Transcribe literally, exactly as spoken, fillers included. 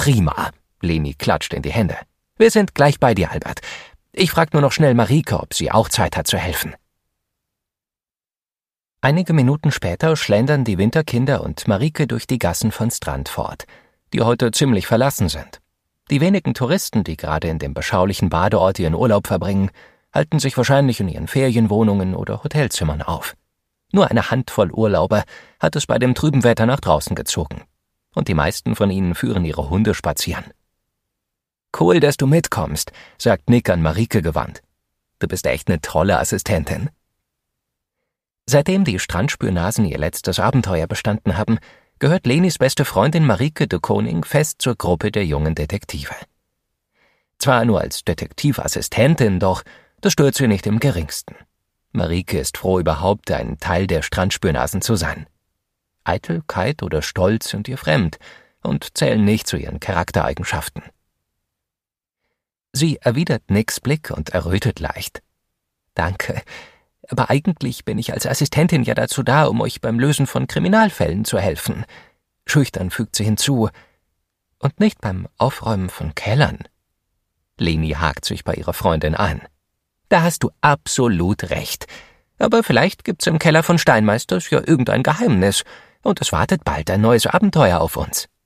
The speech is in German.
Prima. Leni klatscht in die Hände. Wir sind gleich bei dir, Albert. Ich frag nur noch schnell Marike, ob sie auch Zeit hat zu helfen. Einige Minuten später schlendern die Winterkinder und Marike durch die Gassen von Strandfort, die heute ziemlich verlassen sind. Die wenigen Touristen, die gerade in dem beschaulichen Badeort ihren Urlaub verbringen, halten sich wahrscheinlich in ihren Ferienwohnungen oder Hotelzimmern auf. Nur eine Handvoll Urlauber hat es bei dem trüben Wetter nach draußen gezogen. Und die meisten von ihnen führen ihre Hunde spazieren. »Cool, dass du mitkommst«, sagt Nick an Marike gewandt. »Du bist echt eine tolle Assistentin.« Seitdem die Strandspürnasen ihr letztes Abenteuer bestanden haben, gehört Lenis beste Freundin Marike de Koning fest zur Gruppe der jungen Detektive. Zwar nur als Detektivassistentin, doch das stört sie nicht im geringsten. Marike ist froh, überhaupt ein Teil der Strandspürnasen zu sein. Eitelkeit oder Stolz sind ihr fremd und zählen nicht zu ihren Charaktereigenschaften. Sie erwidert Nicks Blick und errötet leicht. »Danke, aber eigentlich bin ich als Assistentin ja dazu da, um euch beim Lösen von Kriminalfällen zu helfen.« Schüchtern fügt sie hinzu. »Und nicht beim Aufräumen von Kellern.« Leni hakt sich bei ihrer Freundin ein. »Da hast du absolut recht. Aber vielleicht gibt's im Keller von Steinmeisters ja irgendein Geheimnis, und es wartet bald ein neues Abenteuer auf uns.«